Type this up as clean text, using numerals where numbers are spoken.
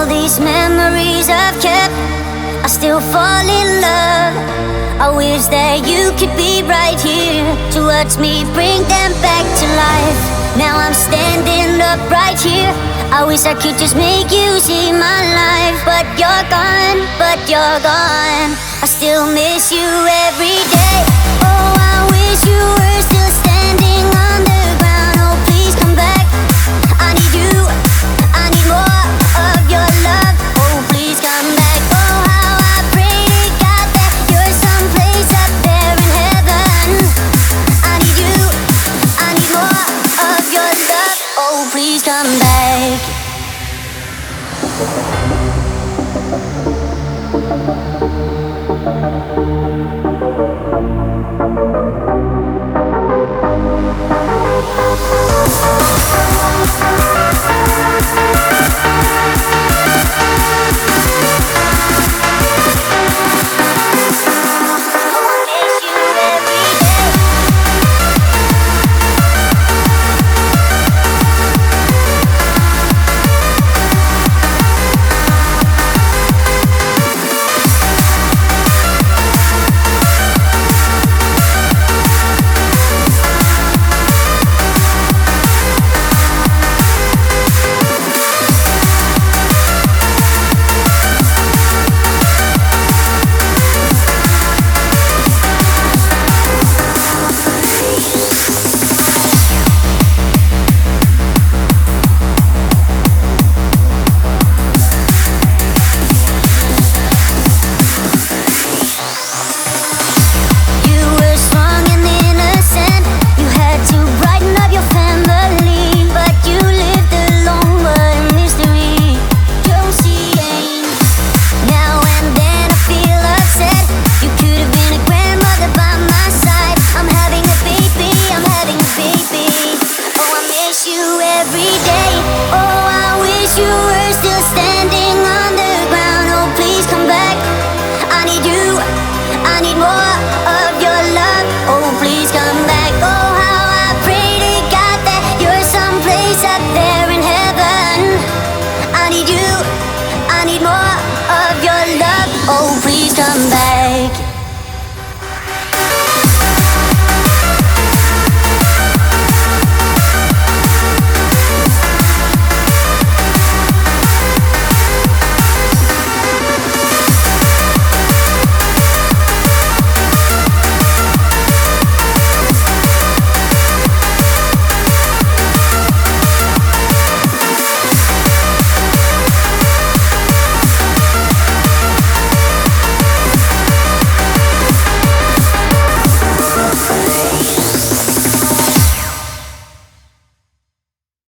all these memories I've kept, I still fall in love. I wish that you could be right here to watch me bring them back to life. Now I'm standing up right here. I wish I could just make you see my life, but you're gone, but you're gone. I still miss you every day. Oh, I wish you were still standing on the ground. Oh, please come back. I need you, I need more of your love. Oh, please come back. Oh, how I pray to God that you're someplace up there in heaven. I need you, I need more of your love. Oh, please come back.